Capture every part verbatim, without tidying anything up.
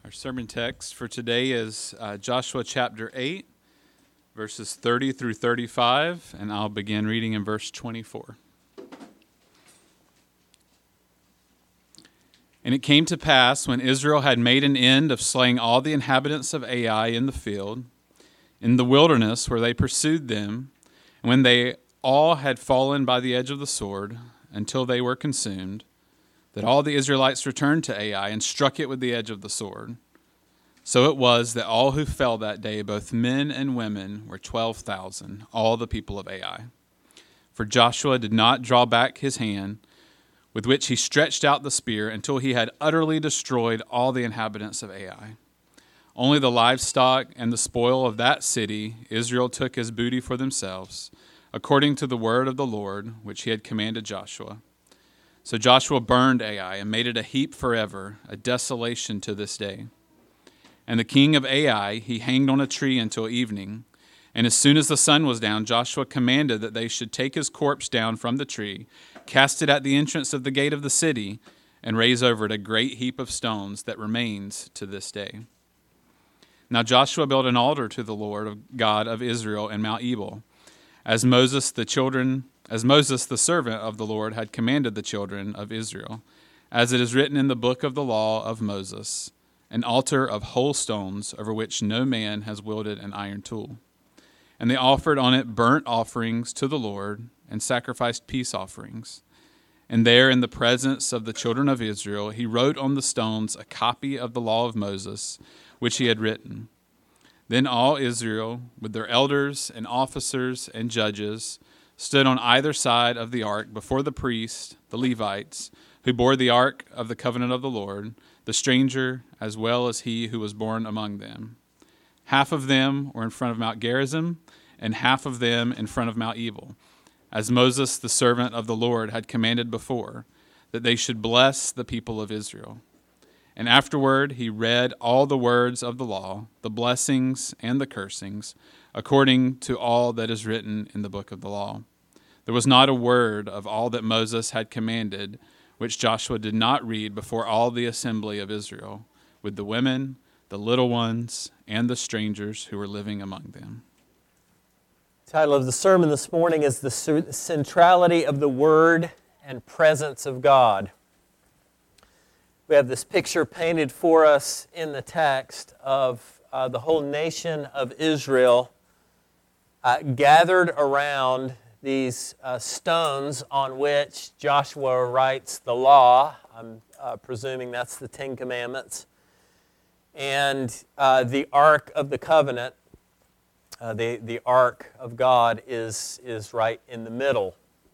Our sermon text for today is uh, Joshua chapter eight, verses thirty through thirty-five, and I'll begin reading in verse twenty-four. And it came to pass, when Israel had made an end of slaying all the inhabitants of Ai in the field, in the wilderness where they pursued them, and when they all had fallen by the edge of the sword, until they were consumed, that all the Israelites returned to Ai and struck it with the edge of the sword. So it was that all who fell that day, both men and women, were twelve thousand, all the people of Ai. For Joshua did not draw back his hand, with which he stretched out the spear, until he had utterly destroyed all the inhabitants of Ai. Only the livestock and the spoil of that city Israel took as booty for themselves, according to the word of the Lord, which he had commanded Joshua. So Joshua burned Ai and made it a heap forever, a desolation to this day. And the king of Ai he hanged on a tree until evening. And as soon as the sun was down, Joshua commanded that they should take his corpse down from the tree, cast it at the entrance of the gate of the city, and raise over it a great heap of stones that remains to this day. Now Joshua built an altar to the Lord God of Israel in Mount Ebal, as Moses the children As Moses, the servant of the Lord, had commanded the children of Israel, as it is written in the book of the law of Moses, an altar of whole stones over which no man has wielded an iron tool. And they offered on it burnt offerings to the Lord and sacrificed peace offerings. And there, in the presence of the children of Israel, he wrote on the stones a copy of the law of Moses, which he had written. Then all Israel, with their elders and officers and judges, stood on either side of the ark before the priests, the Levites, who bore the ark of the covenant of the Lord, the stranger as well as he who was born among them. Half of them were in front of Mount Gerizim, and half of them in front of Mount Ebal, as Moses, the servant of the Lord, had commanded before, that they should bless the people of Israel. And afterward he read all the words of the law, the blessings and the cursings, according to all that is written in the book of the law. There was not a word of all that Moses had commanded, which Joshua did not read before all the assembly of Israel, with the women, the little ones, and the strangers who were living among them. The title of the sermon this morning is The Centrality of the Word and Presence of God. We have this picture painted for us in the text of uh, the whole nation of Israel uh, gathered around these uh, stones on which Joshua writes the law. I'm uh, presuming that's the Ten Commandments. And uh, the Ark of the Covenant, uh, the, the Ark of God, is, is right in the middle.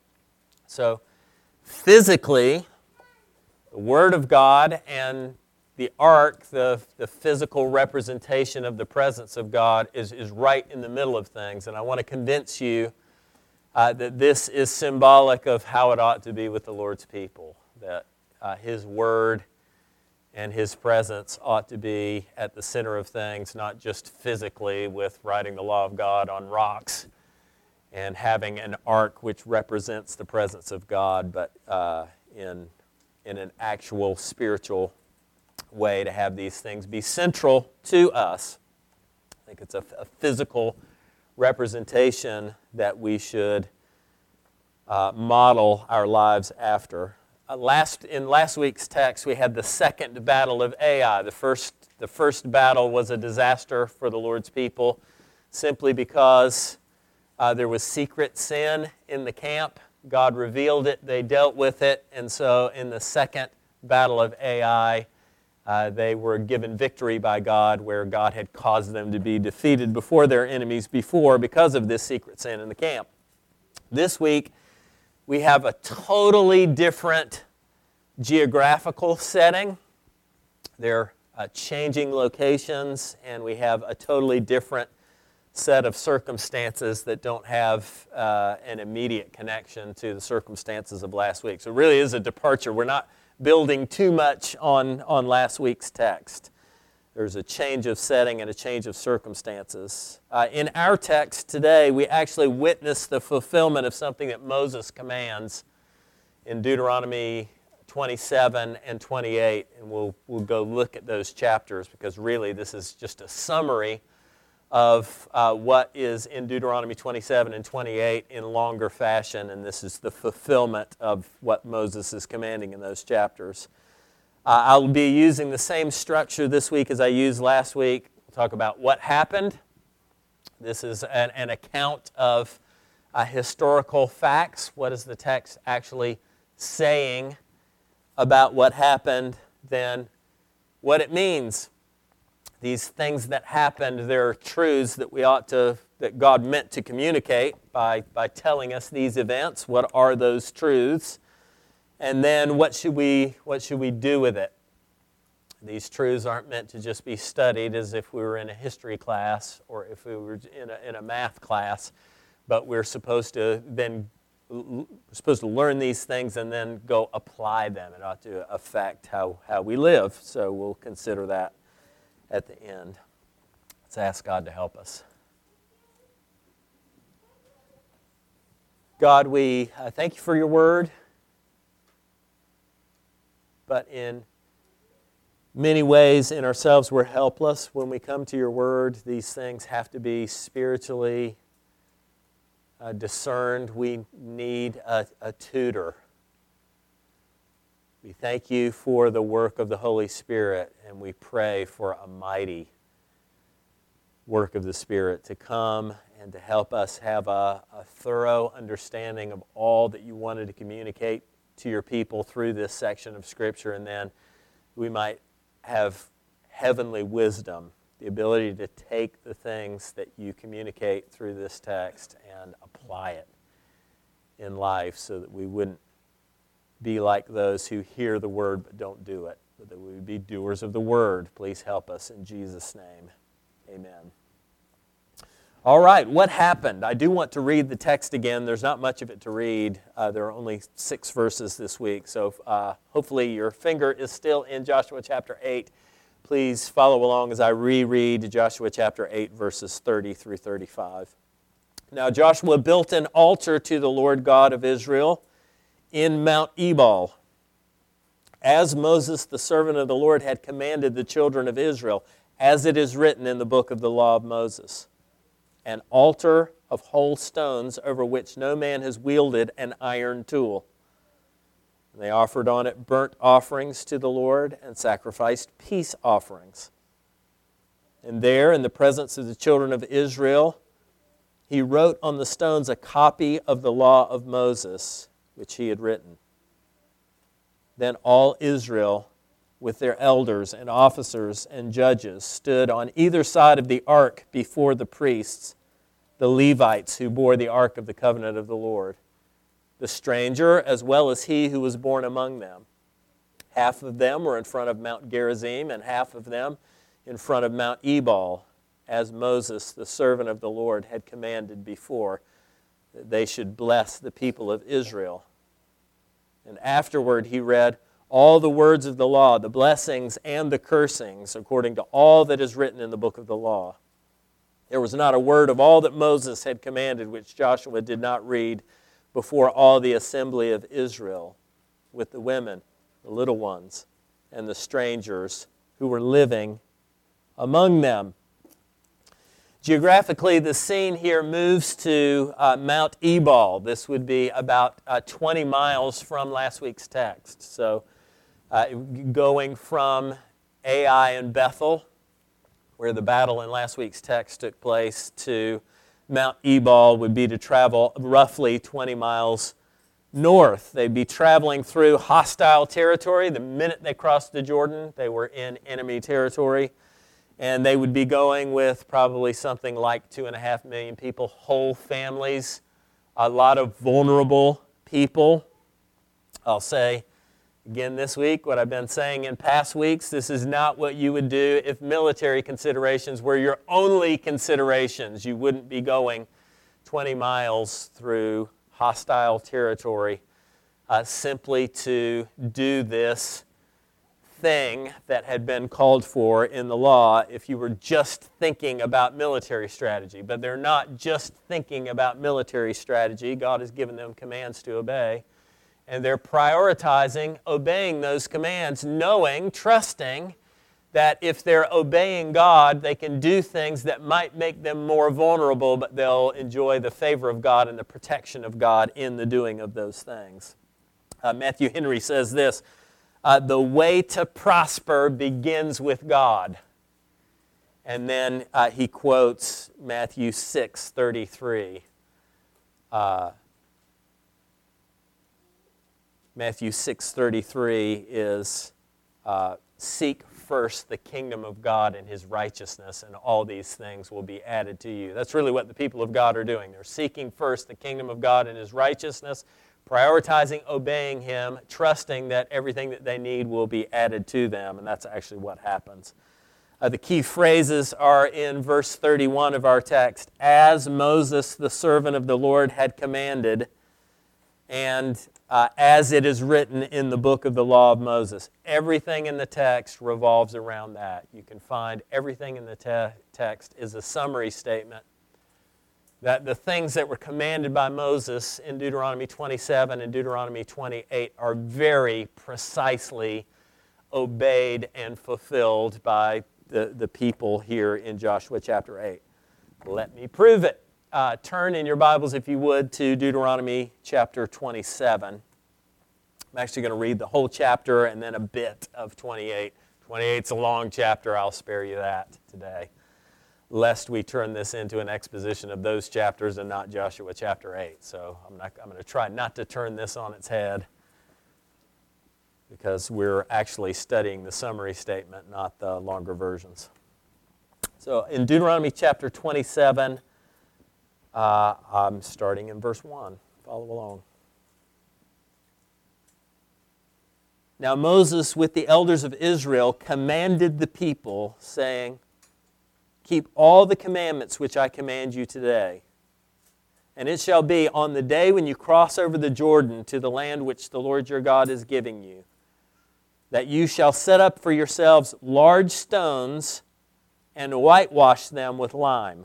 So physically, the Word of God and the Ark, the, the physical representation of the presence of God, is, is right in the middle of things. And I want to convince you uh, that this is symbolic of how it ought to be with the Lord's people, that uh, His Word and His presence ought to be at the center of things, not just physically with writing the law of God on rocks and having an ark which represents the presence of God, but uh, in, in an actual spiritual way to have these things be central to us. I think it's a, a physical representation that we should uh, model our lives after. Uh, last in last week's text, we had the second battle of Ai. The first, the first battle was a disaster for the Lord's people, simply because uh, there was secret sin in the camp. God revealed it, they dealt with it, and so in the second battle of Ai, Uh, they were given victory by God, where God had caused them to be defeated before their enemies before because of this secret sin in the camp. This week, we have a totally different geographical setting. They're uh, changing locations, and we have a totally different set of circumstances that don't have uh, an immediate connection to the circumstances of last week. So it really is a departure. We're not building too much on, on last week's text. There's a change of setting and a change of circumstances. Uh, in our text today, we actually witness the fulfillment of something that Moses commands in Deuteronomy twenty-seven and twenty-eight, and we'll, we'll go look at those chapters, because really this is just a summary of uh, what is in Deuteronomy twenty-seven and twenty-eight in longer fashion, and this is the fulfillment of what Moses is commanding in those chapters. Uh, I'll be using the same structure this week as I used last week. We'll talk about what happened. This is an, an account of uh, historical facts. What is the text actually saying about what happened? Then what it means. These things that happened, there are truths that we ought to, that God meant to communicate by, by telling us these events. What are those truths? And then what should we, what should we do with it? These truths aren't meant to just be studied as if we were in a history class or if we were in a, in a math class, but we're supposed to then we're supposed to learn these things and then go apply them. It ought to affect how, how we live. So we'll consider that at the end. Let's ask God to help us. God, we uh, thank you for your word, but in many ways in ourselves we're helpless. When we come to your word, these things have to be spiritually uh, discerned. We need a, a tutor. We thank you for the work of the Holy Spirit, and we pray for a mighty work of the Spirit to come and to help us have a, a thorough understanding of all that you wanted to communicate to your people through this section of Scripture, and then we might have heavenly wisdom, the ability to take the things that you communicate through this text and apply it in life so that we wouldn't be like those who hear the word but don't do it, but that we would be doers of the word. Please help us in Jesus' name. Amen. All right, what happened? I do want to read the text again. There's not much of it to read. Uh, there are only six verses this week, so uh, hopefully your finger is still in Joshua chapter eight. Please follow along as I reread Joshua chapter eight, verses thirty through thirty-five. Now Joshua built an altar to the Lord God of Israel in Mount Ebal, as Moses, the servant of the Lord, had commanded the children of Israel, as it is written in the book of the law of Moses. An altar of whole stones over which no man has wielded an iron tool. And they offered on it burnt offerings to the Lord and sacrificed peace offerings. And there, in the presence of the children of Israel, he wrote on the stones a copy of the law of Moses, which he had written. Then all Israel, with their elders and officers and judges, stood on either side of the ark before the priests, the Levites who bore the ark of the covenant of the Lord, the stranger as well as he who was born among them. Half of them were in front of Mount Gerizim, and half of them in front of Mount Ebal, as Moses, the servant of the Lord, had commanded before, that they should bless the people of Israel. And afterward he read all the words of the law, the blessings and the cursings, according to all that is written in the book of the law. There was not a word of all that Moses had commanded which Joshua did not read before all the assembly of Israel, with the women, the little ones, and the strangers who were living among them. Geographically, the scene here moves to uh, Mount Ebal. This would be about uh, twenty miles from last week's text. So uh, going from Ai and Bethel, where the battle in last week's text took place, to Mount Ebal would be to travel roughly twenty miles north. They'd be traveling through hostile territory. The minute they crossed the Jordan, they were in enemy territory. And they would be going with probably something like two and a half million people, whole families, a lot of vulnerable people. I'll say again this week what I've been saying in past weeks. This is not what you would do if military considerations were your only considerations. You wouldn't be going twenty miles through hostile territory uh, simply to do this thing that had been called for in the law if you were just thinking about military strategy. But they're not just thinking about military strategy. God has given them commands to obey. And they're prioritizing obeying those commands, knowing, trusting that if they're obeying God, they can do things that might make them more vulnerable, but they'll enjoy the favor of God and the protection of God in the doing of those things. Uh, Matthew Henry says this, uh, the way to prosper begins with God. And then uh, he quotes Matthew six thirty-three. Uh, Matthew six thirty-three is, uh, seek first the kingdom of God and His righteousness, and all these things will be added to you. That's really what the people of God are doing. They're seeking first the kingdom of God and His righteousness, prioritizing obeying Him, trusting that everything that they need will be added to them, and that's actually what happens. Uh, the key phrases are in verse thirty-one of our text. As Moses, the servant of the Lord, had commanded, and uh, as it is written in the book of the law of Moses. Everything in the text revolves around that. You can find everything in the te- text is a summary statement that the things that were commanded by Moses in Deuteronomy twenty-seven and Deuteronomy twenty-eight are very precisely obeyed and fulfilled by the, the people here in Joshua chapter eight. Let me prove it. Uh, turn in your Bibles, if you would, to Deuteronomy chapter twenty-seven. I'm actually going to read the whole chapter and then a bit of twenty-eight. twenty-eight's a long chapter. I'll spare you that today, lest we turn this into an exposition of those chapters and not Joshua chapter eight. So I'm, not, I'm going to try not to turn this on its head, because we're actually studying the summary statement, not the longer versions. So in Deuteronomy chapter twenty-seven, uh, I'm starting in verse one. Follow along. Now Moses, with the elders of Israel, commanded the people, saying, keep all the commandments which I command you today. And it shall be on the day when you cross over the Jordan to the land which the Lord your God is giving you, that you shall set up for yourselves large stones and whitewash them with lime.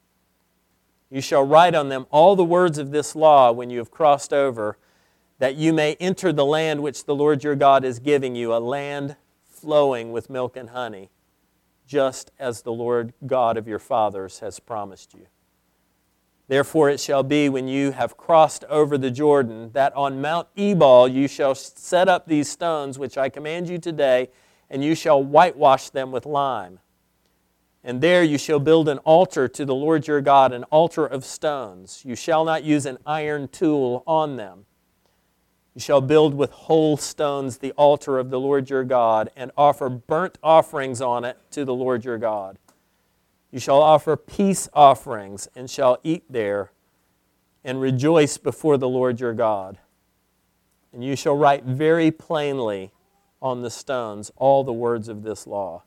You shall write on them all the words of this law when you have crossed over, that you may enter the land which the Lord your God is giving you, a land flowing with milk and honey, just as the Lord God of your fathers has promised you. Therefore it shall be when you have crossed over the Jordan, that on Mount Ebal you shall set up these stones which I command you today, and you shall whitewash them with lime. And there you shall build an altar to the Lord your God, an altar of stones. You shall not use an iron tool on them. You shall build with whole stones the altar of the Lord your God, and offer burnt offerings on it to the Lord your God. You shall offer peace offerings, and shall eat there, and rejoice before the Lord your God. And you shall write very plainly on the stones all the words of this law.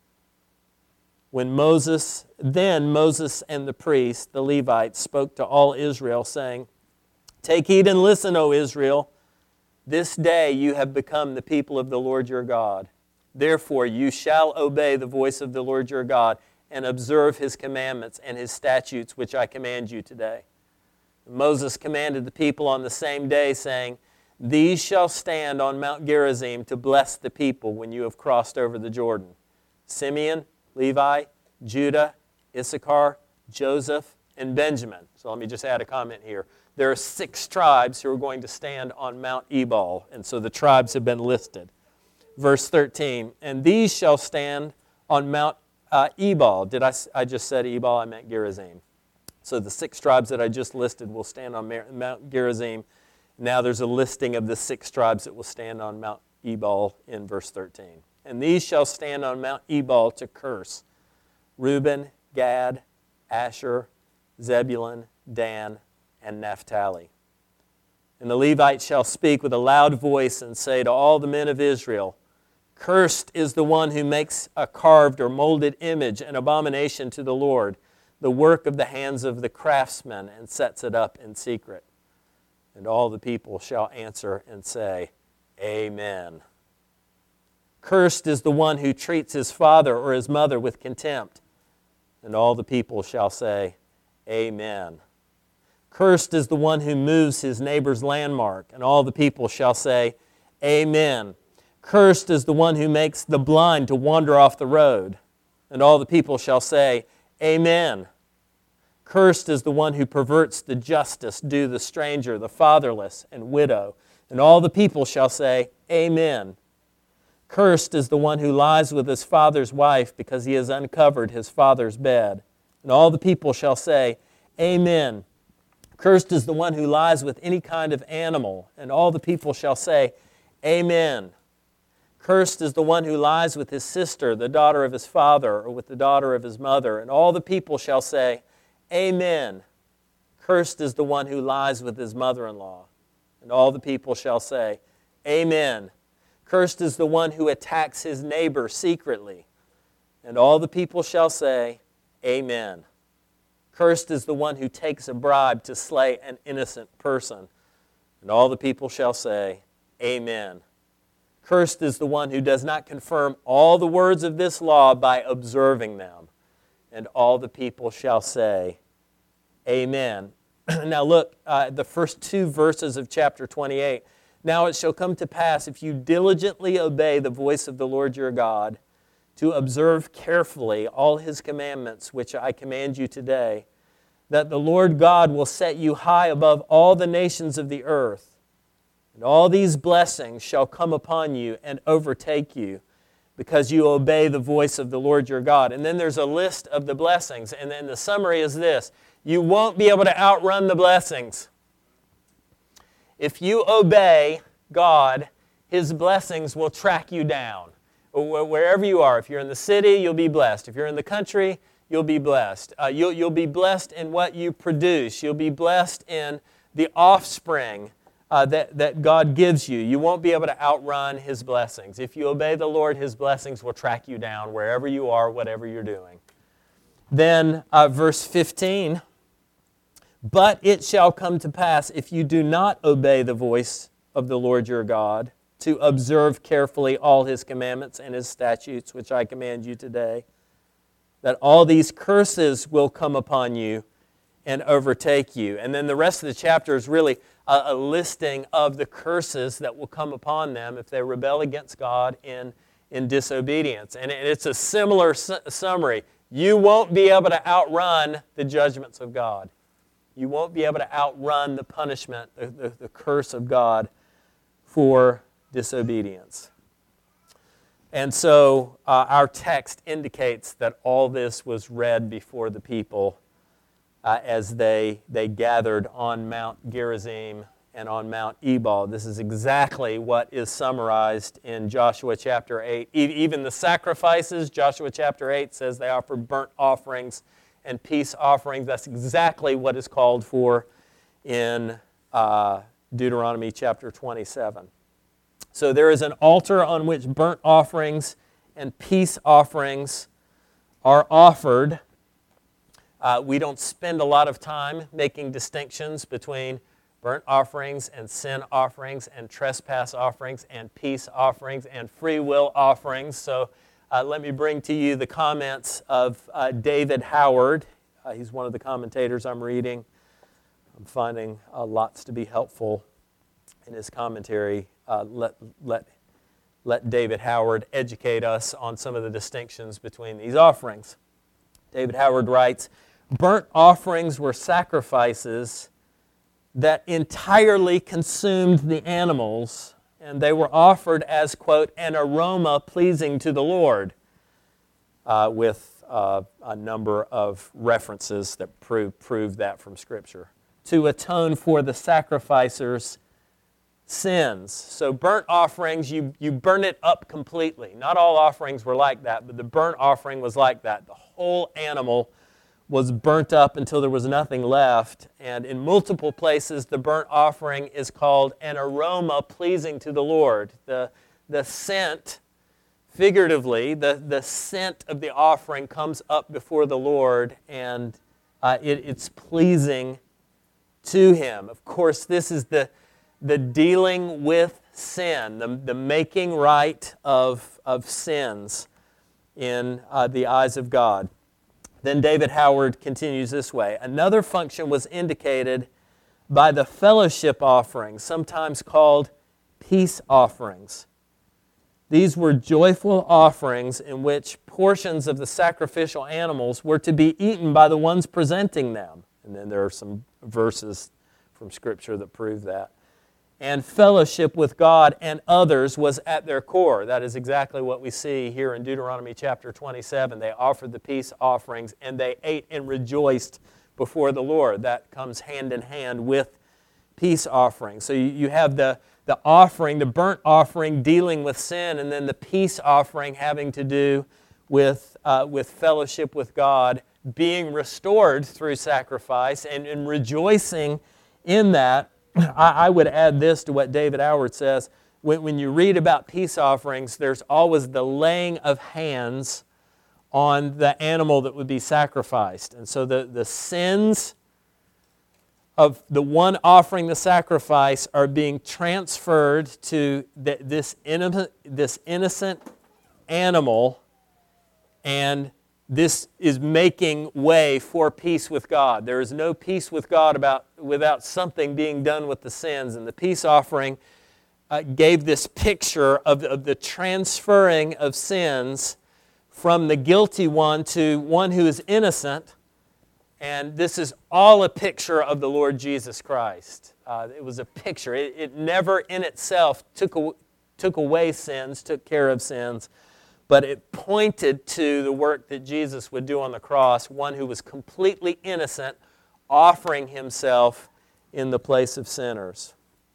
When Moses, then Moses and the priests, the Levites, spoke to all Israel, saying, take heed and listen, O Israel. This day you have become the people of the Lord your God. Therefore you shall obey the voice of the Lord your God, and observe His commandments and His statutes which I command you today. Moses commanded the people on the same day, saying, these shall stand on Mount Gerizim to bless the people when you have crossed over the Jordan. Simeon, Levi, Judah, Issachar, Joseph, and Benjamin. So let me just add a comment here. There are six tribes who are going to stand on Mount Ebal, and so the tribes have been listed. Verse thirteen, and these shall stand on Mount uh, Ebal. Did I, I just said Ebal? I meant Gerizim. So the six tribes that I just listed will stand on Mount Gerizim. Now there's a listing of the six tribes that will stand on Mount Ebal in verse thirteen. And these shall stand on Mount Ebal to curse: Reuben, Gad, Asher, Zebulun, Dan, and Naphtali. And the Levites shall speak with a loud voice and say to all the men of Israel, cursed is the one who makes a carved or molded image, an abomination to the Lord, the work of the hands of the craftsman, and sets it up in secret. And all the people shall answer and say, Amen. Cursed is the one who treats his father or his mother with contempt. And all the people shall say, Amen. Cursed is the one who moves his neighbor's landmark. And all the people shall say, Amen. Cursed is the one who makes the blind to wander off the road. And all the people shall say, Amen. Cursed is the one who perverts the justice due the stranger, the fatherless, and widow. And all the people shall say, Amen. Cursed is the one who lies with his father's wife because he has uncovered his father's bed. And all the people shall say, Amen. Cursed is the one who lies with any kind of animal. And all the people shall say, Amen. Cursed is the one who lies with his sister, the daughter of his father, or with the daughter of his mother. And all the people shall say, Amen. Cursed is the one who lies with his mother-in-law. And all the people shall say, Amen. Cursed is the one who attacks his neighbor secretly. And all the people shall say, Amen. Cursed is the one who takes a bribe to slay an innocent person. And all the people shall say, Amen. Cursed is the one who does not confirm all the words of this law by observing them. And all the people shall say, Amen. Now look, uh, the first two verses of chapter twenty-eight. Now it shall come to pass, if you diligently obey the voice of the Lord your God, to observe carefully all His commandments, which I command you today, that the Lord God will set you high above all the nations of the earth. And all these blessings shall come upon you and overtake you, because you obey the voice of the Lord your God. And then there's a list of the blessings. And then the summary is this: you won't be able to outrun the blessings. If you obey God, His blessings will track you down. Wherever you are, if you're in the city, you'll be blessed. If you're in the country, you'll be blessed. Uh, you'll, you'll be blessed in what you produce. You'll be blessed in the offspring Uh, that, that God gives you. You won't be able to outrun His blessings. If you obey the Lord, His blessings will track you down wherever you are, whatever you're doing. Then uh, verse fifteen, but it shall come to pass, if you do not obey the voice of the Lord your God, to observe carefully all His commandments and His statutes, which I command you today, that all these curses will come upon you and overtake you. And then the rest of the chapter is really a, a listing of the curses that will come upon them if they rebel against God in, in disobedience. And it, it's a similar su- summary. You won't be able to outrun the judgments of God. You won't be able to outrun the punishment, the, the, the curse of God for disobedience. And so uh, our text indicates that all this was read before the people Uh, as they, they gathered on Mount Gerizim and on Mount Ebal. This is exactly what is summarized in Joshua chapter eight. E- even the sacrifices, Joshua chapter eight says they offered burnt offerings and peace offerings. That's exactly what is called for in uh, Deuteronomy chapter twenty-seven. So there is an altar on which burnt offerings and peace offerings are offered. Uh, we don't spend a lot of time making distinctions between burnt offerings and sin offerings and trespass offerings and peace offerings and free will offerings. So uh, let me bring to you the comments of uh, David Howard. Uh, he's one of the commentators I'm reading. I'm finding uh, lots to be helpful in his commentary. Uh, let, let, let David Howard educate us on some of the distinctions between these offerings. David Howard writes, burnt offerings were sacrifices that entirely consumed the animals, and they were offered as, quote, an aroma pleasing to the Lord, uh, with uh, a number of references that prove, prove that from Scripture, to atone for the sacrificers' sins. So burnt offerings, you, you burn it up completely. Not all offerings were like that, but the burnt offering was like that. The whole animal was burnt up until there was nothing left. And in multiple places, the burnt offering is called an aroma pleasing to the Lord. The, the scent, figuratively, the, the scent of the offering comes up before the Lord, and uh, it, it's pleasing to Him. Of course, this is the, the dealing with sin, the, the making right of, of sins in uh, the eyes of God. Then David Howard continues this way. Another function was indicated by the fellowship offerings, sometimes called peace offerings. These were joyful offerings in which portions of the sacrificial animals were to be eaten by the ones presenting them. And then there are some verses from Scripture that prove that. And fellowship with God and others was at their core. That is exactly what we see here in Deuteronomy chapter twenty-seven. They offered the peace offerings and they ate and rejoiced before the Lord. That comes hand in hand with peace offerings. So you, you have the, the offering, the burnt offering dealing with sin, and then the peace offering having to do with, uh, with fellowship with God, being restored through sacrifice and, and rejoicing in that. I, I would add this to what David Howard says. When, when you read about peace offerings, there's always the laying of hands on the animal that would be sacrificed. And so the, the sins of the one offering the sacrifice are being transferred to the, this, innocent, this innocent animal, and this is making way for peace with God. There is no peace with God about, without something being done with the sins. And the peace offering uh, gave this picture of, of the transferring of sins from the guilty one to one who is innocent. And this is all a picture of the Lord Jesus Christ. Uh, it was a picture. It, it never in itself took, a, took away sins, took care of sins, but it pointed to the work that Jesus would do on the cross, one who was completely innocent, offering himself in the place of sinners.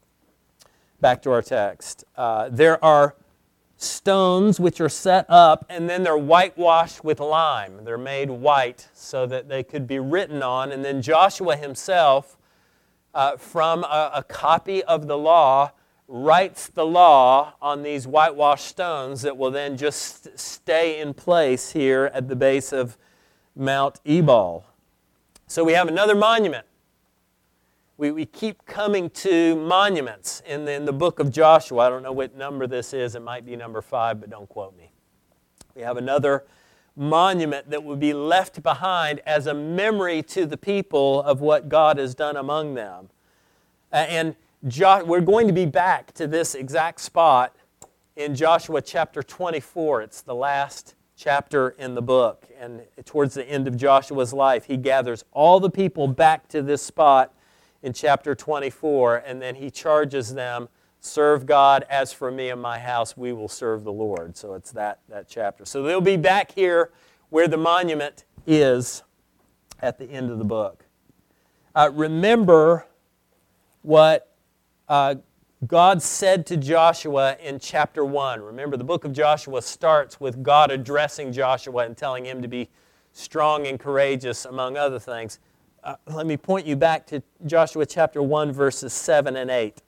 Back to our text. Uh, there are stones which are set up, and then they're whitewashed with lime. They're made white so that they could be written on. And then Joshua himself, uh, from a, a copy of the law, writes the law on these whitewashed stones that will then just stay in place here at the base of Mount Ebal. So we have another monument. We, we keep coming to monuments in the, in the book of Joshua. I don't know what number this is. It might be number five, but don't quote me. We have another monument that would be left behind as a memory to the people of what God has done among them. Uh, and Jo- we're going to be back to this exact spot in Joshua chapter twenty-four. It's the last chapter in the book. And towards the end of Joshua's life, he gathers all the people back to this spot in chapter twenty-four, and then he charges them, serve God, as for me and my house, we will serve the Lord. So it's that, that chapter. So they'll be back here where the monument is at the end of the book. Uh, remember what uh, God said to Joshua in chapter one. Remember, the book of Joshua starts with God addressing Joshua and telling him to be strong and courageous, among other things. Uh, let me point you back to Joshua chapter one, verses seven and eight.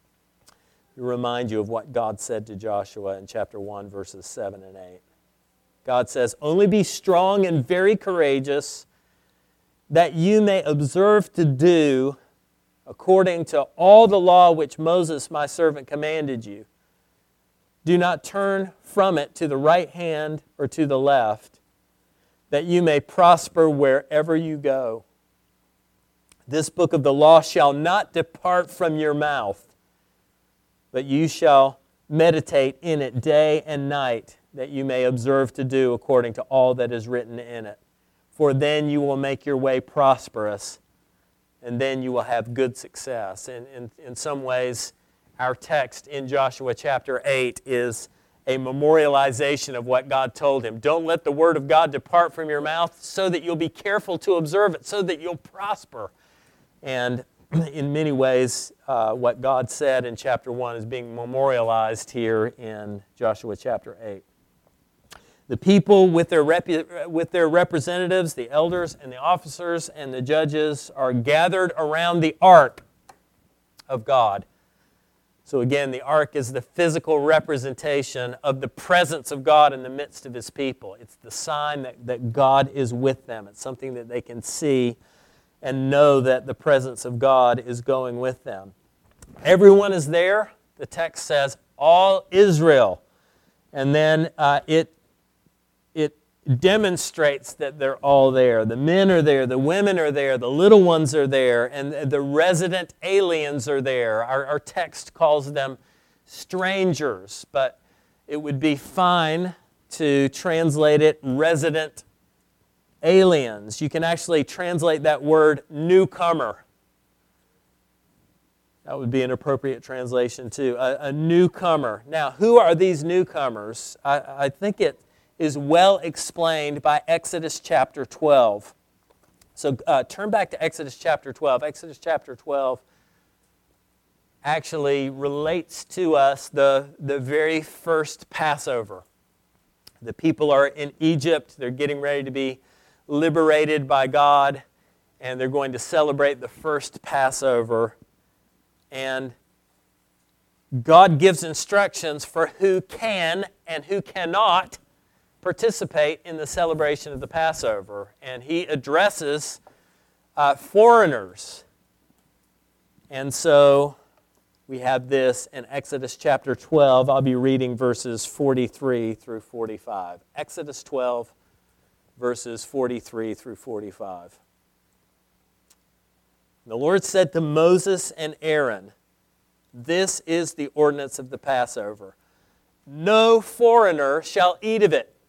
To remind you of what God said to Joshua in chapter one, verses seven and eight. God says, "Only be strong and very courageous, that you may observe to do according to all the law which Moses my servant commanded you. Do not turn from it to the right hand or to the left, that you may prosper wherever you go. This book of the law shall not depart from your mouth, but you shall meditate in it day and night, that you may observe to do according to all that is written in it. For then you will make your way prosperous, and then you will have good success." And in, in some ways, our text in Joshua chapter eight is a memorialization of what God told him. Don't let the word of God depart from your mouth, so that you'll be careful to observe it, so that you'll prosper. And in many ways, uh, what God said in chapter one is being memorialized here in Joshua chapter eight. The people with their, rep- with their representatives, the elders and the officers and the judges, are gathered around the ark of God. So again, the ark is the physical representation of the presence of God in the midst of His people. It's the sign that, that God is with them. It's something that they can see and know that the presence of God is going with them. Everyone is there. The text says, all Israel. And then uh, it, it demonstrates that they're all there. The men are there, the women are there, the little ones are there, and the resident aliens are there. Our, our text calls them strangers, but it would be fine to translate it resident aliens. You can actually translate that word newcomer. That would be an appropriate translation too. A, a newcomer. Now, who are these newcomers? I, I think it is well explained by Exodus chapter twelve. So uh, turn back to Exodus chapter twelve. Exodus chapter twelve actually relates to us the, the very first Passover. The people are in Egypt. They're getting ready to be liberated by God, and they're going to celebrate the first Passover. And God gives instructions for who can and who cannot participate in the celebration of the Passover. And He addresses uh, foreigners. And so we have this in Exodus chapter twelve. I'll be reading verses forty-three through forty-five. Exodus twelve, verses forty-three through forty-five. The Lord said to Moses and Aaron, "This is the ordinance of the Passover. No foreigner shall eat of it.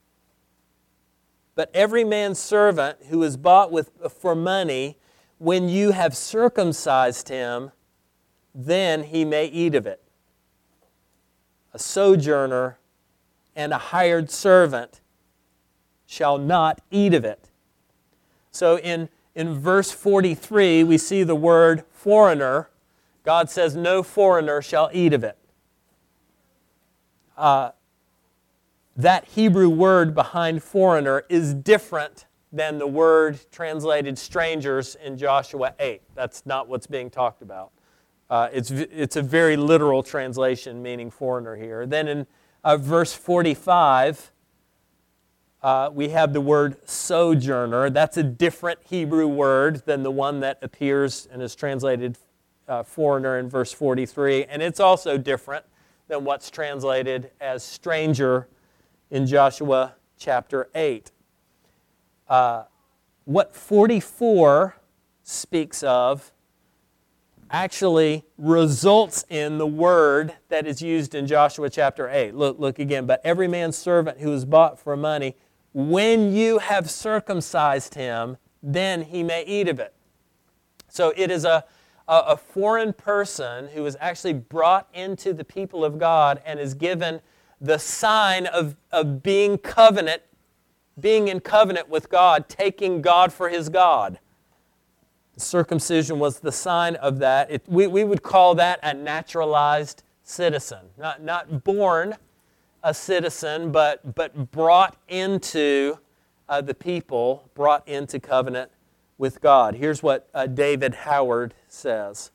But every man's servant who is bought with, for money, when you have circumcised him, then he may eat of it. A sojourner and a hired servant shall not eat of it." So in, in verse forty-three, we see the word foreigner. God says, no foreigner shall eat of it. Uh, that Hebrew word behind foreigner is different than the word translated strangers in Joshua eight. That's not what's being talked about. Uh, it's, it's a very literal translation meaning foreigner here. Then in uh, verse forty-five, uh, we have the word sojourner. That's a different Hebrew word than the one that appears and is translated uh, foreigner in verse forty-three. And it's also different than what's translated as stranger in Joshua chapter eight. Uh, what forty-four speaks of actually results in the word that is used in Joshua chapter eight. Look, look again. But every man's servant who is bought for money, when you have circumcised him, then he may eat of it. So it is a, a, a foreign person who is actually brought into the people of God and is given the sign of, of being covenant, being in covenant with God, taking God for his God. Circumcision was the sign of that. It, we, we would call that a naturalized citizen. Not, not born a citizen, but, but brought into uh, the people, brought into covenant with God. Here's what uh, David Howard says.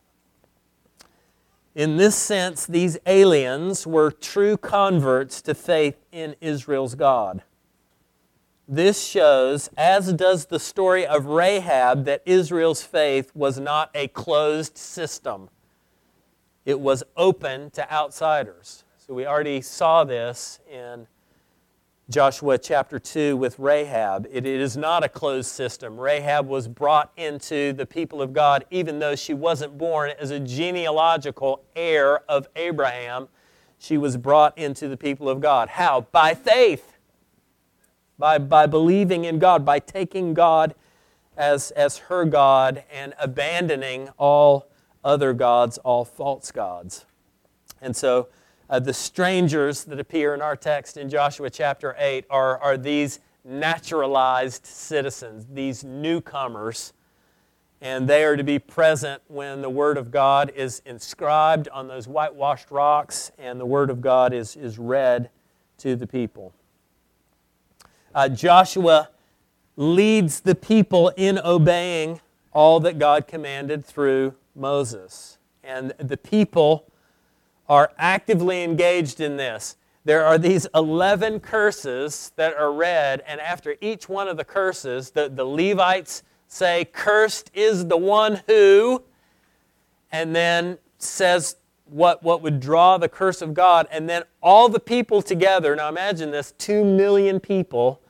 In this sense, these aliens were true converts to faith in Israel's God. This shows, as does the story of Rahab, that Israel's faith was not a closed system. It was open to outsiders. So we already saw this in Joshua chapter two with Rahab. It, it is not a closed system. Rahab was brought into the people of God even though she wasn't born as a genealogical heir of Abraham. She was brought into the people of God. How? By faith. By, by believing in God, by taking God as, as her God and abandoning all other gods, all false gods. And so uh, the strangers that appear in our text in Joshua chapter eight are, are these naturalized citizens, these newcomers, and they are to be present when the Word of God is inscribed on those whitewashed rocks and the Word of God is, is read to the people. Uh, Joshua leads the people in obeying all that God commanded through Moses. And the people are actively engaged in this. There are these eleven curses that are read, and after each one of the curses, the, the Levites say, "Cursed is the one who," and then says what, what would draw the curse of God, and then all the people together, now imagine this, two million people,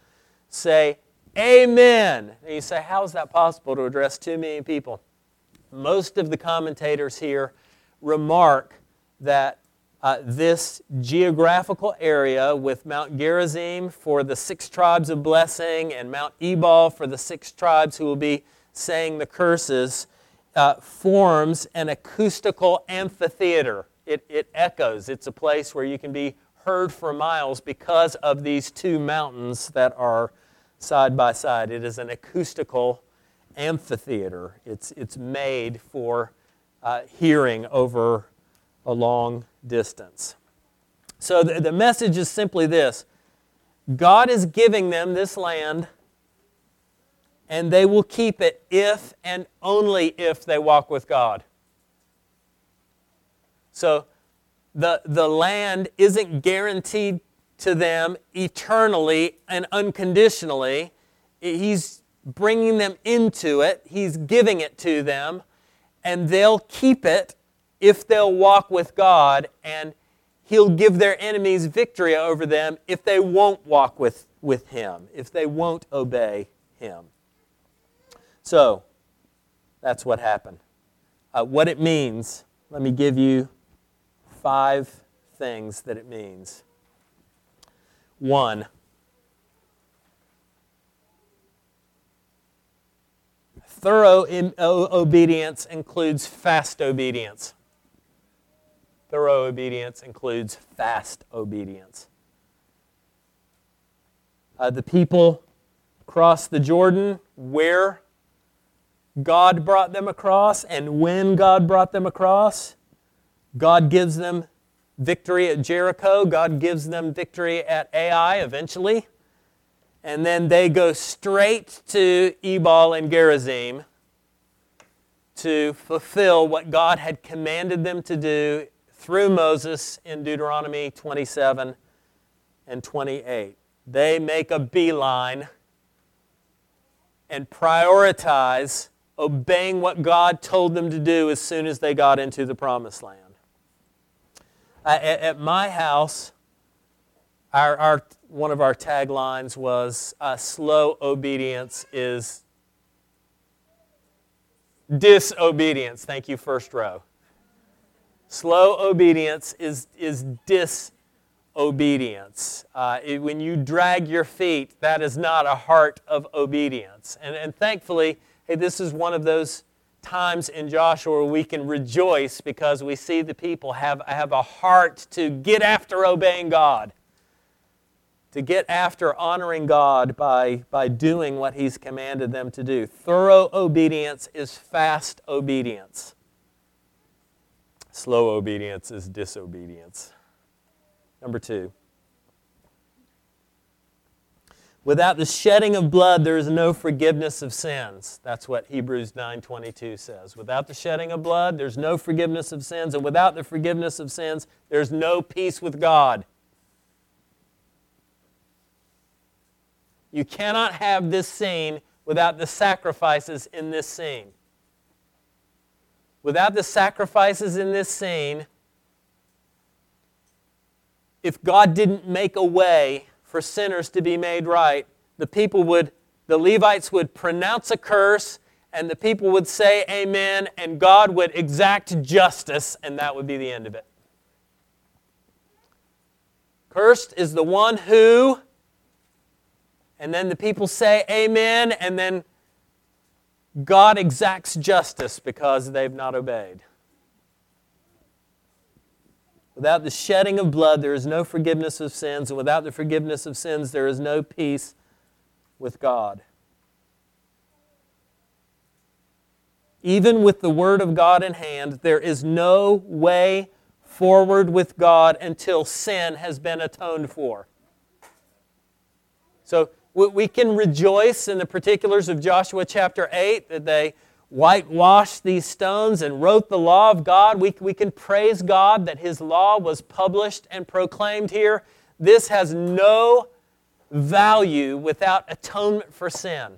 say, Amen. And you say, how is that possible to address two million people? Most of the commentators here remark that uh, this geographical area with Mount Gerizim for the six tribes of blessing and Mount Ebal for the six tribes who will be saying the curses uh, forms an acoustical amphitheater. It, it echoes. It's a place where you can be heard for miles because of these two mountains that are side by side. It is an acoustical amphitheater. It's, it's made for uh, hearing over a long distance. So the, the message is simply this. God is giving them this land, and they will keep it if and only if they walk with God. So the, the land isn't guaranteed to them eternally and unconditionally. He's bringing them into it. He's giving it to them, and they'll keep it if they'll walk with God, and He'll give their enemies victory over them if they won't walk with, with Him, if they won't obey Him. So, that's what happened. Uh, what it means, let me give you five things that it means. One, thorough in, o, obedience includes fast obedience. Thorough obedience includes fast obedience. Uh, the people crossed the Jordan where God brought them across and when God brought them across. God gives them victory at Jericho. God gives them victory at Ai eventually. And then they go straight to Ebal and Gerizim to fulfill what God had commanded them to do through Moses in Deuteronomy twenty-seven and twenty-eight. They make a beeline and prioritize obeying what God told them to do as soon as they got into the Promised Land. Uh, at, at my house, our, our one of our taglines was, uh, slow obedience is disobedience. Thank you, first row. Slow obedience is, is disobedience. Uh, it, when you drag your feet, that is not a heart of obedience. And, and thankfully, hey, this is one of those times in Joshua where we can rejoice because we see the people have, have a heart to get after obeying God, to get after honoring God by, by doing what He's commanded them to do. Thorough obedience is fast obedience. Slow obedience is disobedience. Number two. Without the shedding of blood, there is no forgiveness of sins. That's what Hebrews nine twenty-two says. Without the shedding of blood, there's no forgiveness of sins. And without the forgiveness of sins, there's no peace with God. You cannot have this scene without the sacrifices in this scene. Without the sacrifices in this scene, if God didn't make a way for sinners to be made right, the people would, the Levites would pronounce a curse, and the people would say amen, and God would exact justice, and that would be the end of it. Cursed is the one who, and then the people say amen, and then God exacts justice because they've not obeyed. Without the shedding of blood, there is no forgiveness of sins, and without the forgiveness of sins, there is no peace with God. Even with the Word of God in hand, there is no way forward with God until sin has been atoned for. So we can rejoice in the particulars of Joshua chapter eight, that they whitewashed these stones and wrote the law of God. We, we can praise God that His law was published and proclaimed here. This has no value without atonement for sin.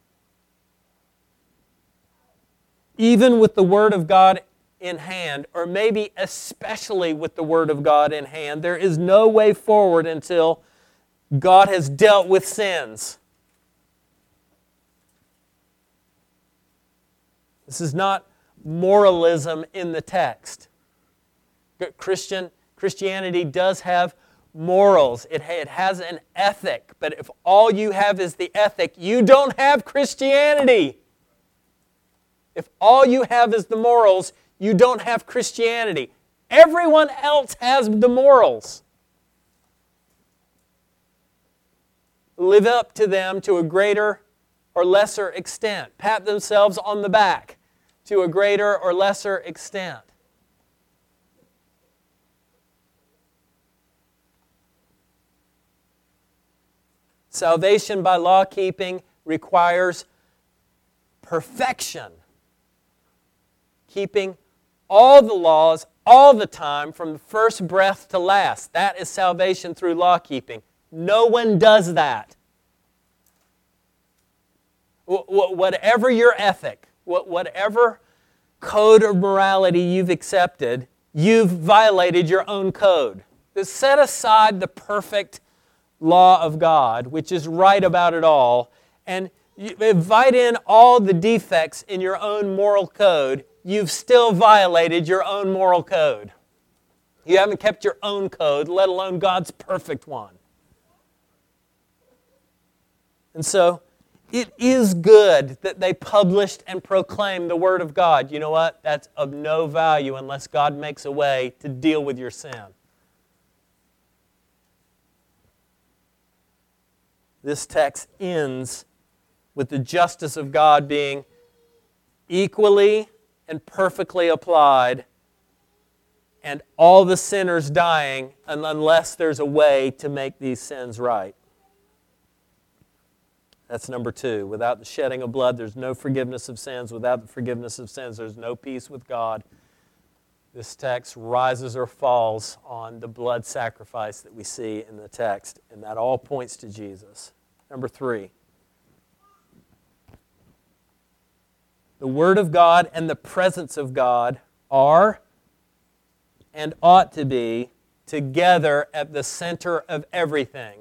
Even with the Word of God in hand, or maybe especially with the Word of God in hand, there is no way forward until God has dealt with sins. This is not moralism in the text. Christian Christianity does have morals. It, it has an ethic. But if all you have is the ethic, you don't have Christianity. If all you have is the morals, you don't have Christianity. Everyone else has the morals. Live up to them to a greater or lesser extent. Pat themselves on the back to a greater or lesser extent. Salvation by law keeping requires perfection. Keeping all the laws all the time from the first breath to last. That is salvation through law keeping. No one does that. Whatever your ethic, whatever code of morality you've accepted, you've violated your own code. Set aside the perfect law of God, which is right about it all, and invite in all the defects in your own moral code. You've still violated your own moral code. You haven't kept your own code, let alone God's perfect one. And so, it is good that they published and proclaimed the Word of God. You know what? That's of no value unless God makes a way to deal with your sin. This text ends with the justice of God being equally and perfectly applied, and all the sinners dying unless there's a way to make these sins right. That's number two. Without the shedding of blood, there's no forgiveness of sins. Without the forgiveness of sins, there's no peace with God. This text rises or falls on the blood sacrifice that we see in the text, and that all points to Jesus. Number three. The Word of God and the presence of God are and ought to be together at the center of everything.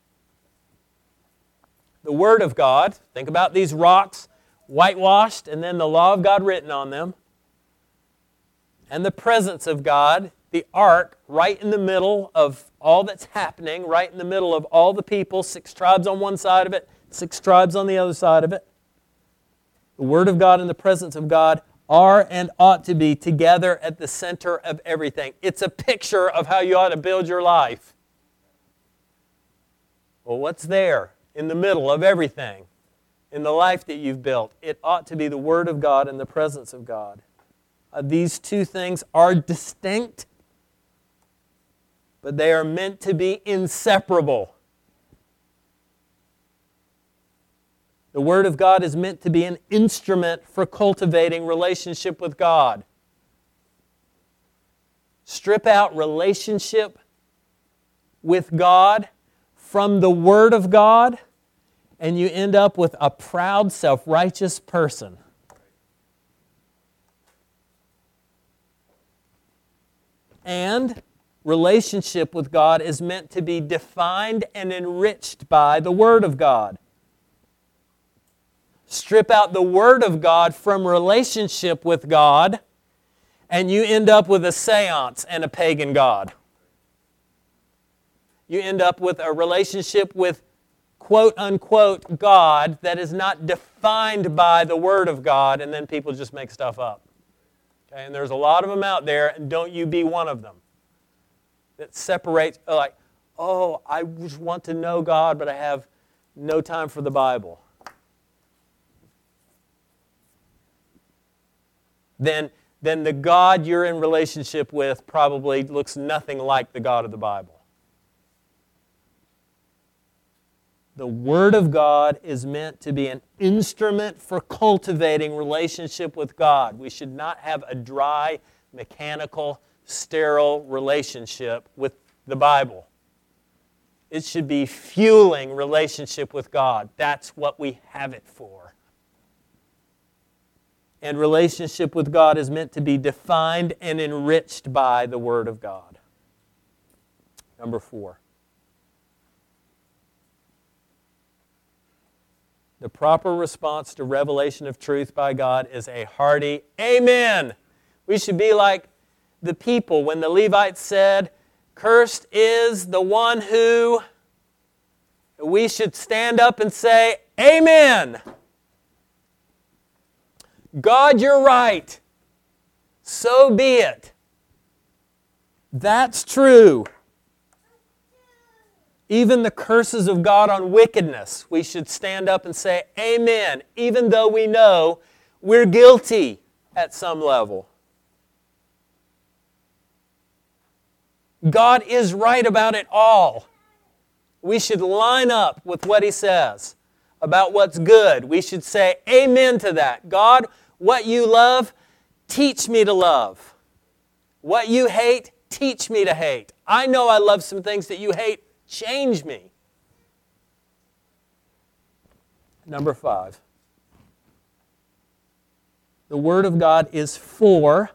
The Word of God, think about these rocks whitewashed and then the law of God written on them. And the presence of God, the ark, right in the middle of all that's happening, right in the middle of all the people, six tribes on one side of it, six tribes on the other side of it. The Word of God and the presence of God are and ought to be together at the center of everything. It's a picture of how you ought to build your life. Well, what's there in the middle of everything in the life that you've built? It ought to be the Word of God and the presence of God. Uh, these two things are distinct, but they are meant to be inseparable. The Word of God is meant to be an instrument for cultivating relationship with God. Strip out relationship with God from the Word of God, and you end up with a proud, self-righteous person. And relationship with God is meant to be defined and enriched by the Word of God. Strip out the Word of God from relationship with God, and you end up with a seance and a pagan god. You end up with a relationship with quote-unquote God that is not defined by the Word of God, and then people just make stuff up. Okay? And there's a lot of them out there, and don't you be one of them. That separates, like, oh, I just want to know God, but I have no time for the Bible. Then, then the God you're in relationship with probably looks nothing like the God of the Bible. The Word of God is meant to be an instrument for cultivating relationship with God. We should not have a dry, mechanical, sterile relationship with the Bible. It should be fueling relationship with God. That's what we have it for. And relationship with God is meant to be defined and enriched by the Word of God. Number four. The proper response to revelation of truth by God is a hearty amen. We should be like the people when the Levites said, "Cursed is the one who," we should stand up and say, "Amen. God, you're right. So be it. That's true." Even the curses of God on wickedness, we should stand up and say, "Amen," even though we know we're guilty at some level. God is right about it all. We should line up with what He says about what's good. We should say amen to that. God, what you love, teach me to love. What you hate, teach me to hate. I know I love some things that you hate. Change me. Number five. The Word of God is for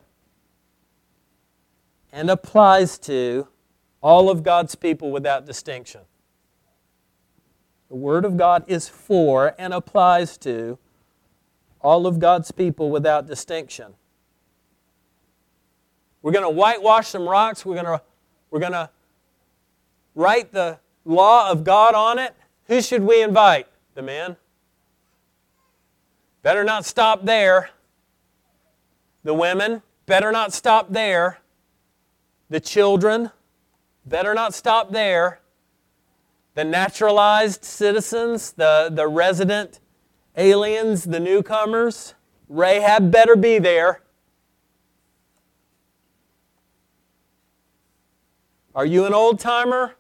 and applies to all of God's people without distinction. The Word of God is for and applies to all of God's people without distinction. We're going to whitewash some rocks. We're going to, we're going to write the law of God on it. Who should we invite? The men. Better not stop there. The women. Better not stop there. The children. Better not stop there. The naturalized citizens, the, the resident aliens, the newcomers. Rahab better be there. Are you an old-timer?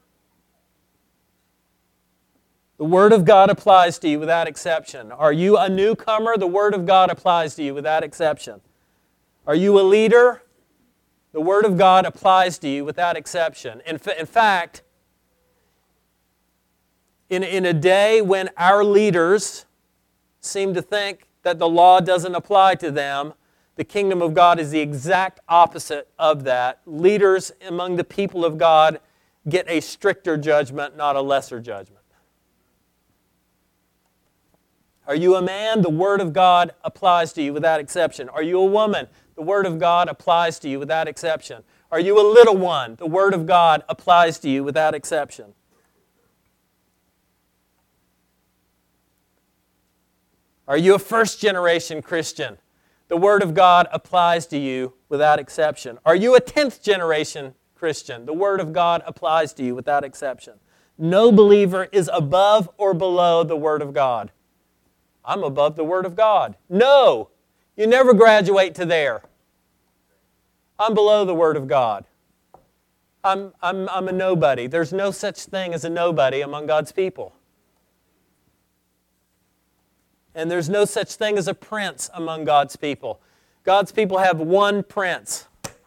The Word of God applies to you without exception. Are you a newcomer? The Word of God applies to you without exception. Are you a leader? The Word of God applies to you without exception. In, fa- in fact, in, in a day when our leaders seem to think that the law doesn't apply to them, the kingdom of God is the exact opposite of that. Leaders among the people of God get a stricter judgment, not a lesser judgment. Are you a man? The Word of God applies to you without exception. Are you a woman? The Word of God applies to you without exception. Are you a little one? The Word of God applies to you without exception. Are you a first-generation Christian? The Word of God applies to you without exception. Are you a tenth-generation Christian? The Word of God applies to you without exception. No believer is above or below the Word of God. I'm above the Word of God. No, you never graduate to there. I'm below the Word of God. I'm, I'm, I'm a nobody. There's no such thing as a nobody among God's people. And there's no such thing as a prince among God's people. God's people have one prince.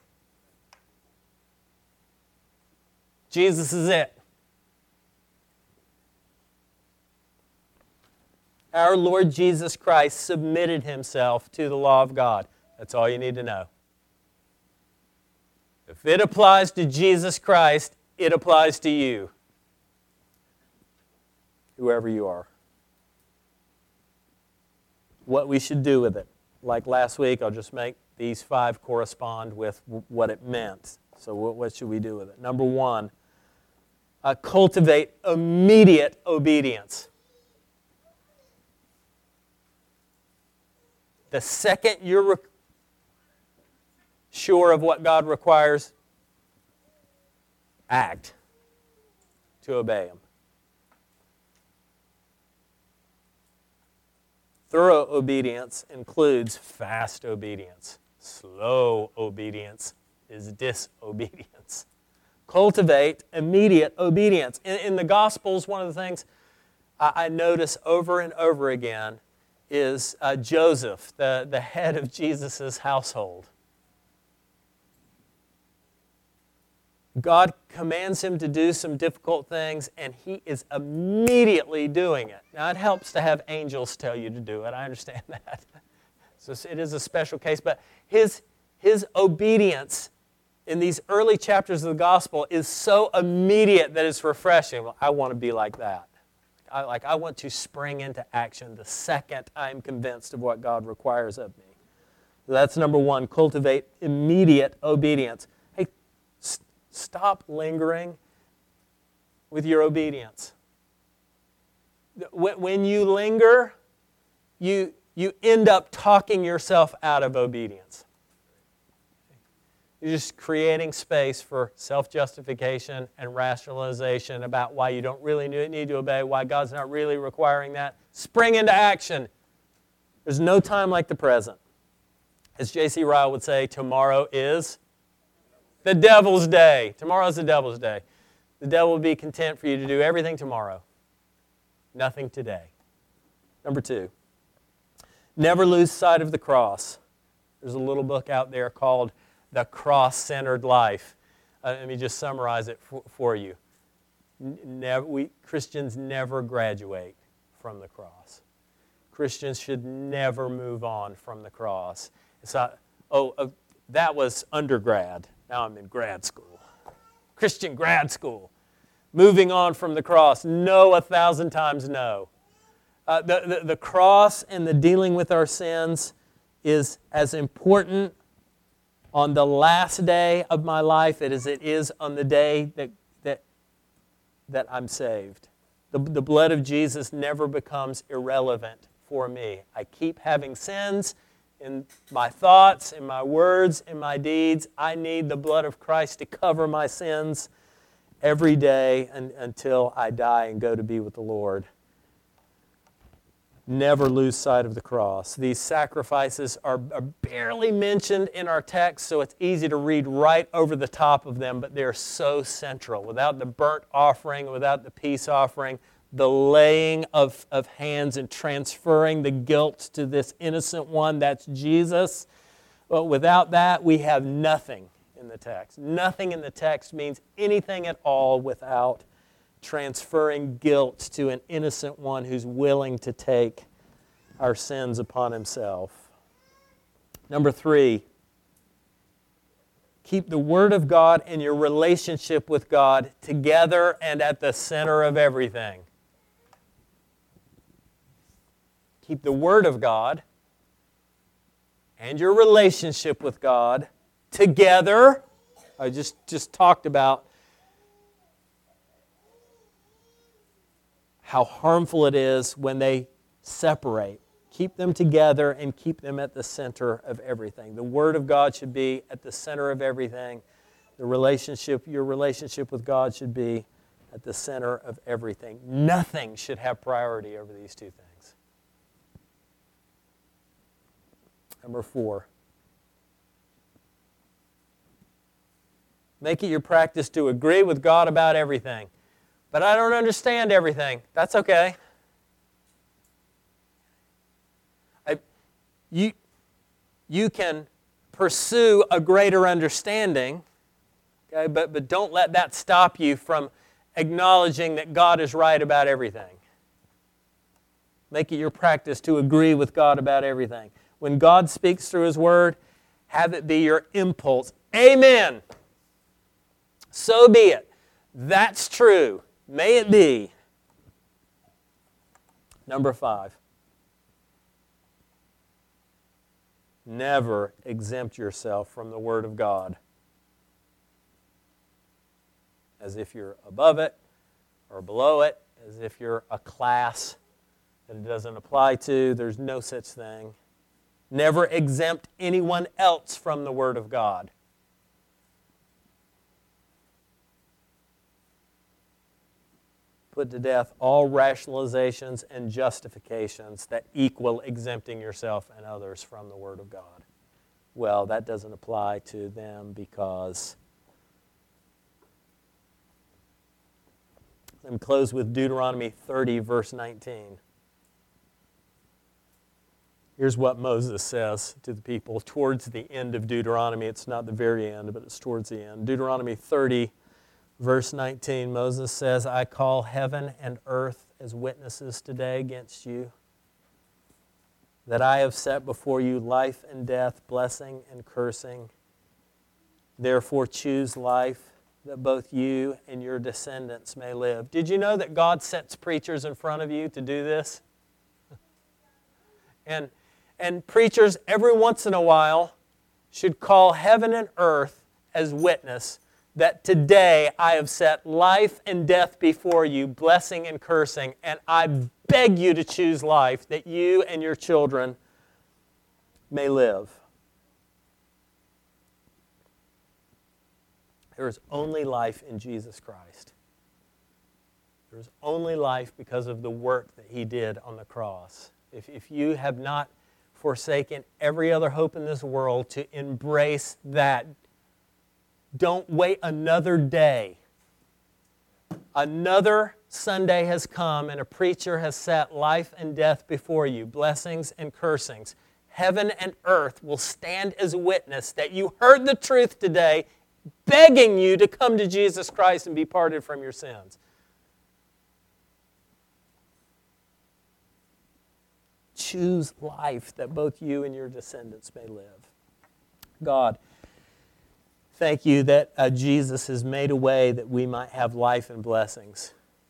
Jesus is it. Our Lord Jesus Christ submitted Himself to the law of God. That's all you need to know. If it applies to Jesus Christ, it applies to you, whoever you are. What we should do with it. Like last week, I'll just make these five correspond with what it meant. So what should we do with it? Number one, uh, cultivate immediate obedience. The second you're re- sure of what God requires, act to obey Him. Thorough obedience includes fast obedience. Slow obedience is disobedience. Cultivate immediate obedience. In, in the Gospels, one of the things I, I notice over and over again is uh, Joseph, the, the head of Jesus' household. God commands him to do some difficult things, and he is immediately doing it. Now, it helps to have angels tell you to do it. I understand that. So it is a special case. But his, his obedience in these early chapters of the gospel is so immediate that it's refreshing. Well, I want to be like that. I, like I want to spring into action the second I'm convinced of what God requires of me. So that's number one, cultivate immediate obedience. Hey, st- stop lingering with your obedience. When you linger, you, you end up talking yourself out of obedience. You're just creating space for self-justification and rationalization about why you don't really need to obey, why God's not really requiring that. Spring into action. There's no time like the present. As J C Ryle would say, tomorrow is the devil's day. Tomorrow's the devil's day. The devil will be content for you to do everything tomorrow. Nothing today. Number two, never lose sight of the cross. There's a little book out there called The Cross-Centered Life. Uh, let me just summarize it for, for you. Never, we, Christians never graduate from the cross. Christians should never move on from the cross. It's not, oh, uh, that was undergrad. Now I'm in grad school. Christian grad school. Moving on from the cross. No, a thousand times no. Uh, the, the, the cross and the dealing with our sins is as important on the last day of my life as it is on the day that, that, that I'm saved. The, the blood of Jesus never becomes irrelevant for me. I keep having sins in my thoughts, in my words, in my deeds. I need the blood of Christ to cover my sins every day and, until I die and go to be with the Lord. Never lose sight of the cross. These sacrifices are, are barely mentioned in our text, so it's easy to read right over the top of them, but they're so central. Without the burnt offering, without the peace offering, the laying of, of hands and transferring the guilt to this innocent one, that's Jesus. Well, without that, we have nothing in the text. Nothing in the text means anything at all without transferring guilt to an innocent one who's willing to take our sins upon himself. Number three, keep the Word of God and your relationship with God together and at the center of everything. Keep the Word of God and your relationship with God together. I just, just talked about how harmful it is when they separate. Keep them together and keep them at the center of everything. The Word of God should be at the center of everything. The relationship, your relationship with God should be at the center of everything. Nothing should have priority over these two things. Number four, make it your practice to agree with God about everything. But I don't understand everything. That's okay. I, you, you can pursue a greater understanding, okay, but, but don't let that stop you from acknowledging that God is right about everything. Make it your practice to agree with God about everything. When God speaks through His Word, have it be your impulse. Amen. So be it. That's true. May it be. Number five. Never exempt yourself from the Word of God as if you're above it or below it, as if you're a class that it doesn't apply to. There's no such thing. Never exempt anyone else from the Word of God. Put to death all rationalizations and justifications that equal exempting yourself and others from the Word of God. Well, that doesn't apply to them because... Let me close with Deuteronomy thirty, verse nineteen. Here's what Moses says to the people towards the end of Deuteronomy. It's not the very end, but it's towards the end. Deuteronomy thirty, verse nineteen, Moses says, I call heaven and earth as witnesses today against you, that I have set before you life and death, blessing and cursing. Therefore choose life, that both you and your descendants may live. Did you know that God sets preachers in front of you to do this? And, and preachers, every once in a while, should call heaven and earth as witness that today I have set life and death before you, blessing and cursing, and I beg you to choose life that you and your children may live. There is only life in Jesus Christ. There is only life because of the work that He did on the cross. If, if you have not forsaken every other hope in this world to embrace that, don't wait another day. Another Sunday has come and a preacher has set life and death before you, blessings and cursings. Heaven and earth will stand as witness that you heard the truth today, begging you to come to Jesus Christ and be parted from your sins. Choose life that both you and your descendants may live. God, thank you that uh, Jesus has made a way that we might have life and blessings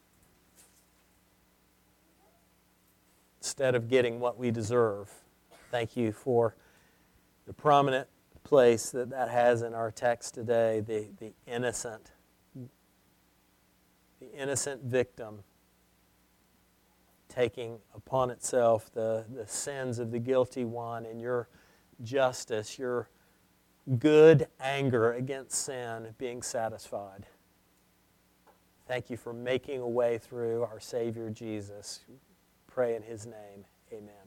instead of getting what we deserve. Thank you for the prominent place that that has in our text today, the, the innocent, the innocent victim taking upon itself the, the sins of the guilty one, and your justice, your good anger against sin being satisfied. Thank you for making a way through our Savior Jesus. Pray in His name. Amen.